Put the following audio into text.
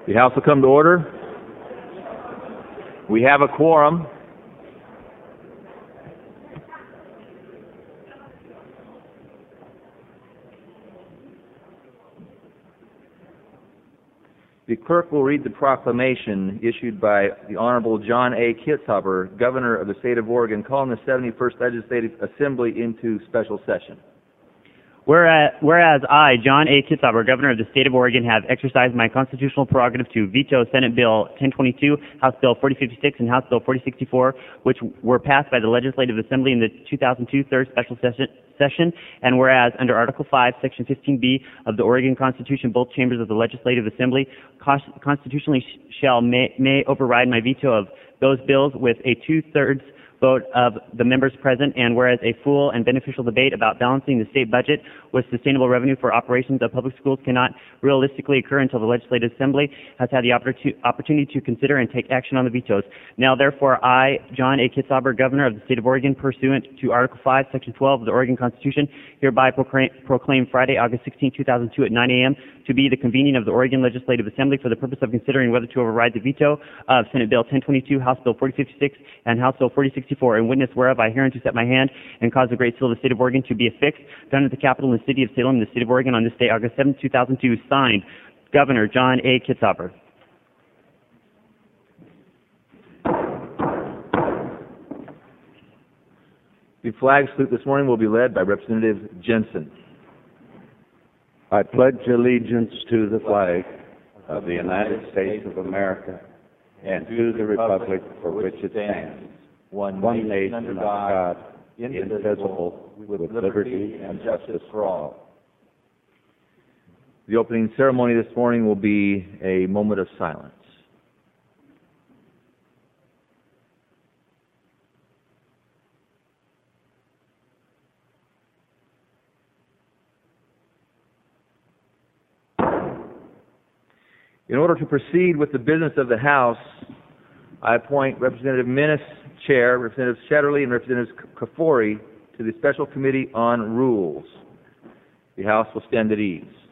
The House will come to order. We have a quorum. The clerk will read the proclamation issued by the Honorable John A. Kitzhaber, Governor of the State of Oregon, calling the 71st Legislative Assembly into special session. Whereas I, John A. Kitzhaber, Governor of the State of Oregon, have exercised my constitutional prerogative to veto Senate Bill 1022, House Bill 4056, and House Bill 4064, which were passed by the Legislative Assembly in the 2002 third special session, and whereas under Article 5, Section 15B of the Oregon Constitution, both chambers of the Legislative Assembly constitutionally may override my veto of those bills with a two-thirds vote of the members present, and whereas a full and beneficial debate about balancing the state budget with sustainable revenue for operations of public schools cannot realistically occur until the Legislative Assembly has had the opportunity to consider and take action on the vetoes. Now, therefore, I, John A. Kitzhaber, Governor of the State of Oregon, pursuant to Article 5, Section 12 of the Oregon Constitution, hereby proclaim Friday, August 16, 2002 at 9 a.m. to be the convening of the Oregon Legislative Assembly for the purpose of considering whether to override the veto of Senate Bill 1022, House Bill 4056, and House Bill 4064, in witness whereof I hereunto set my hand and cause the great seal of the State of Oregon to be affixed, done at the Capitol in the city of Salem, in the State of Oregon, on this day, August 7, 2002, signed, Governor John A. Kitzhaber. The flag salute this morning will be led by Representative Jensen. I pledge allegiance to the flag of the United States of America and to the republic for which it stands, one nation under God, indivisible, with liberty and justice for all. The opening ceremony this morning will be a moment of silence. In order to proceed with the business of the House, I appoint Representative Minnis, Chair, Representatives Shetterly and Representatives Kafori to the Special Committee on Rules. The House will stand at ease.